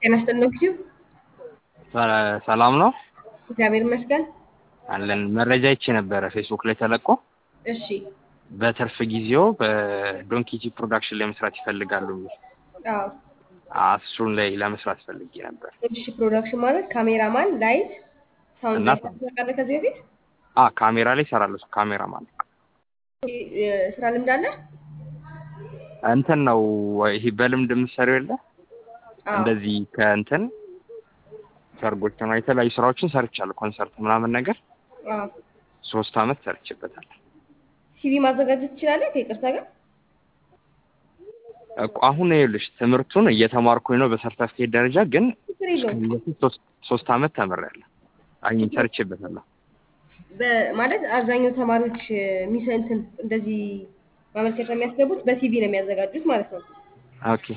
ጤና ይስጥልኝ ኪዩ ሰላም ነው እግዚአብሔር ይመስገን አለን መረጃ ይቼ ነበር ፌስቡክ ላይ ተለቆ እሺ በትርፍ ጊዜው በዶንኪቲ ፕሮዳክሽን ላይ መስራት ይፈልጋሉ አዎ እሱን ላይ ለመስራት ፈልጌ ነበር እሺ ፕሮዳክሽን ማለት ካሜራማን ላይት ሳውንድ ተቀበለ ከዚህ በፊት ካሜራ ላይ ሰራለሁ ካሜራማን ስራ ልምድ አለ እንትን ነው ይሄ በልምድ የምትሰሪው የለ እንደዚህ ከእንትን ሰርጎች ነው የተለያዩ ስራዎችን ሰርቻለሁ ኮንሰርት ምናምን ነገር 3 አመት ሰርቼበታለሁ ሲቪ ማዘጋጀት ትችላለህ ከይቅርታ ጋር አሁን ይኸውልሽ ትምህርቱን እየተማርኩኝ ነው በሰርቲፊኬት ደረጃ ግን 3 አመት ተምሬያለሁ አይን ሰርቼበታለሁ ማለት አብዛኛው ተማሪዎች ሚሰንትን እንደዚህ ማመልከቻ የሚያስገቡት በሲቪ ነው የሚያዘጋጁት ማለት ነው ኦኬ